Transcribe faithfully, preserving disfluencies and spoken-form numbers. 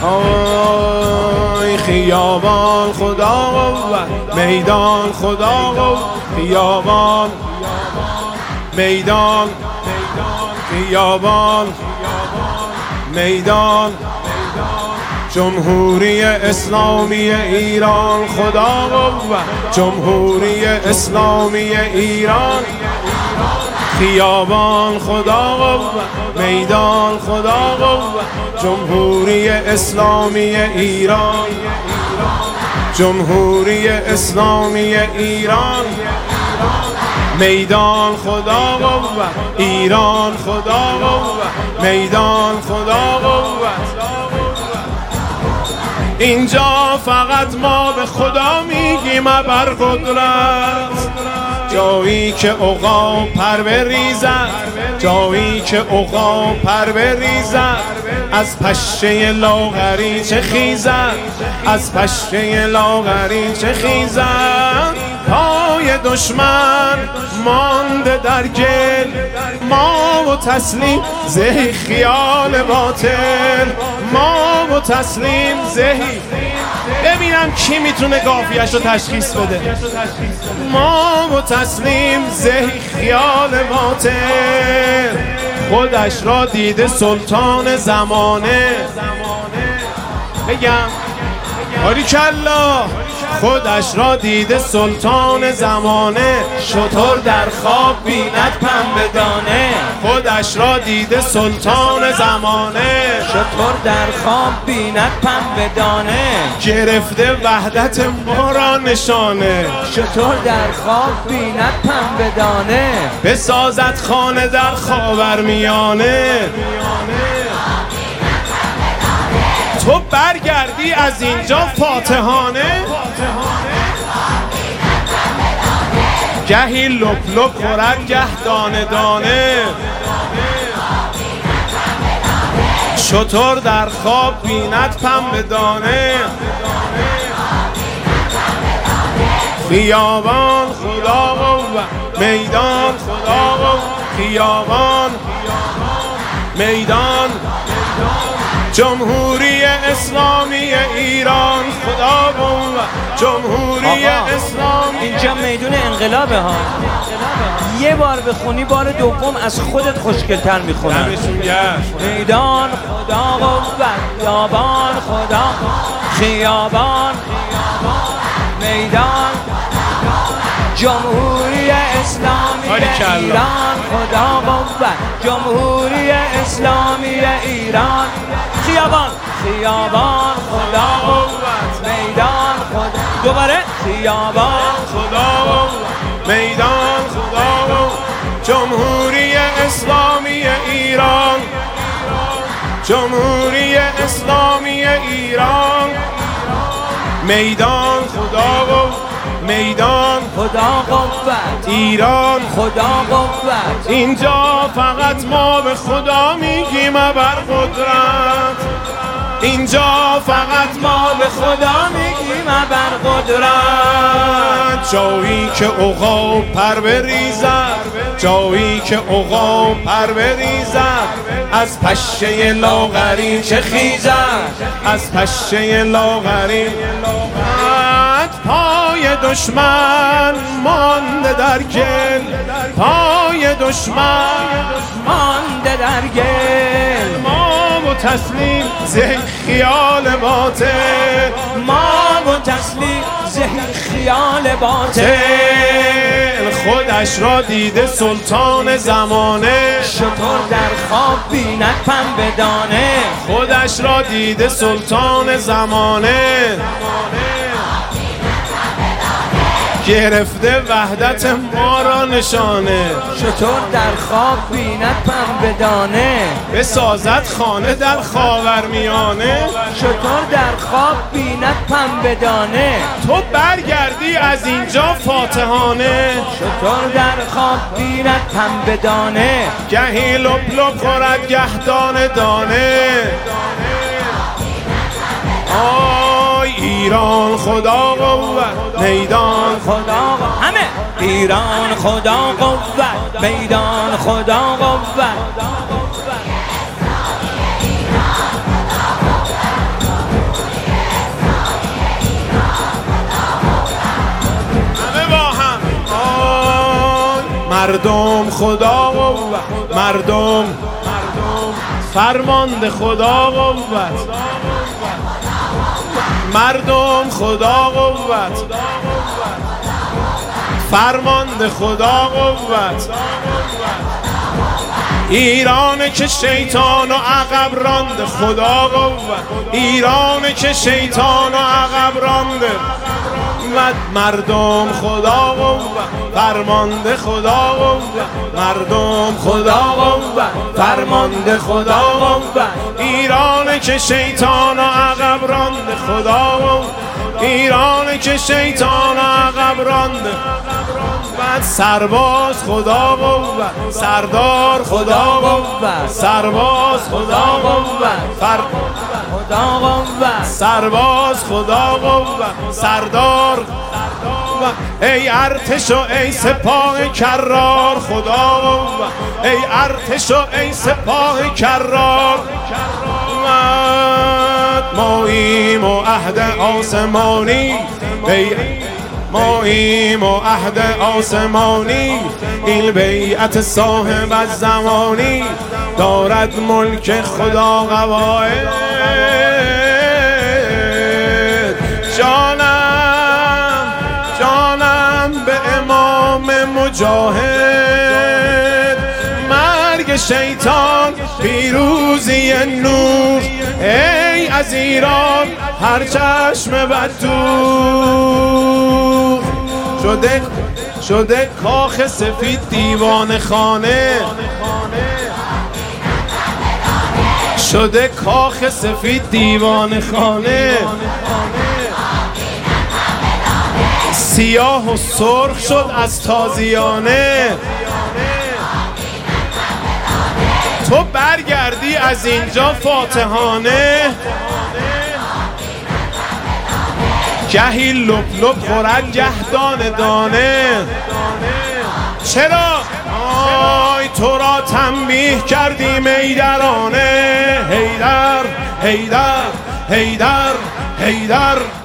آی خیابان خدا قوت، میدان خدا قوت، خیابان میدان، خیابان میدان، جمهوری اسلامی ایران خدا قوت، جمهوری اسلامی ایران، خیابان خدا قوت، میدان خدا قوت، جمهوری اسلامی ایران، جمهوری اسلامی ایران، میدان خدا قوت، ایران خدا قوت، میدان خدا قوت. اینجا فقط ما به خدا میگیم ابر قدرت، جایی که عقاب پر بریزد، جایی که عقاب پر بریزد، از پشه لاغری چه خیزد، از پشه لاغری چه خیزد. پای دشمن مانده در گل، ما و تسلیم زهی خیال باطل، ما و تسلیم زهی. ببینم کی میتونه قافیه‌اش رو تشخیص بده. ما و تسلیم زهی خیال باطل، خودش را دیده سلطان زمانه. بگم باریکالله، خودش را دیده سلطان زمانه. شتر در خواب بیند پنبه دانه، خودش را دیده سلطان زمانه. شتر در خواب بیند پنبه دانه، گرفته وحدت ما را نشانه. شتر در خواب بیند پنبه دانه، بسازد خانه در خاورمیانه. تو برگردی از اینجا فاتحانه، گهی لپ لپ خورد گه دانه دانه. شتر در خواب بیند پنبه دانه، خیابان خدا قوت، میدان خدا قوت، خیابان میدان، جمهوری اسلامی ایران خدا قوت، جمهوری اسلامی. اینجا میدون انقلابه ها، یه بار بخونی بار دوم از خودت خوشگل‌تر میخونی. میدان خدا قوت، خیابان خدا، خیابان میدان، جمهوری اسلامی ایران خدا قوت، جمهوری اسلامی ایران، خیابان خیابان خدا قوت، میدان خدا. دوباره خیابان خدا قوت، میدان خدا قوت، جمهوری اسلامی ایران، جمهوری اسلامی ایران، میدان خدا قوت، میدان خدا قوت، ایران خدا قوت. اینجا فقط ما به خدا میگیم ابر قدرت، اینجا فقط ما به خدا میگیم ابر قدرت. جایی که عقاب پر بریزد، جایی که عقاب پر بریزد، از پشه لاغری چه خیزد، از پشه لاغری. پای دشمن مانده در گل، پای دشمن مانده در گل، ما و تسلیم زهی خیال باطل، ما و تسلیم زهی خیال باطل. خودش را دیده سلطان زمانه، شتر در خواب بیند پنبه دانه، خودش را دیده سلطان زمانه. گرفته وحدت ما را نشانه. شتر در خواب بیند پنبه دانه، بسازد خانه در خاورمیانه. شتر در خواب بیند پنبه دانه، تو برگردی از اینجا فاتحانه. شتر در خواب بیند پنبه دانه، گهی لپ لپ خورد گه دانه دانه. آی ایران خدا قوت، میدان خدا قوت، همه ایران خدا قوت، میدان خدا قوت. مردم خدا قوت، مردم فرمانده خدا قوت، مردم خدا قوت، فرمانده خدا قوت. ایرانه که شیطان و عقب رانده خدا قوت، ایرانه که شیطان و عقب رانده، مردم خدا قوت، فرمانده خدا قوت، مردم خدا قوت، فرمانده خدا قوت. ایرانه که شیطان و عقب رانده خدا قوت، ایرانه که شیطان و عقب رانده، سرباز خدا قوت، سردار خدا قوت، سرباز خدا قوت، فر خدا قوت، سرباز خدا قوت، سردار قوت. ای ارتش و ای سپاه کرار خدا قوت، ای ارتش و ای سپاه کرار. ماییم و عهد آسمانی، ماییم و عهد آسمانی، این بیعت صاحب از زمانی، دارد ملک خدا قواعد. جانم جانم به امام مجاهد، مرگ شیطان پیروزی نور. ای از ایران هر چشم بد دور، شده شده کاخ سفید دیوان خانه، شده کاخ سفید دیوان خانه. سیاه و سرخ شد از تازیانه، تو برگردی از اینجا فاتحانه. گهی لب لب خورد گه دانه دانه. چرا؟ آی تو را تنبیه کردیم ایدرانه. حیدر حیدر حیدر حیدر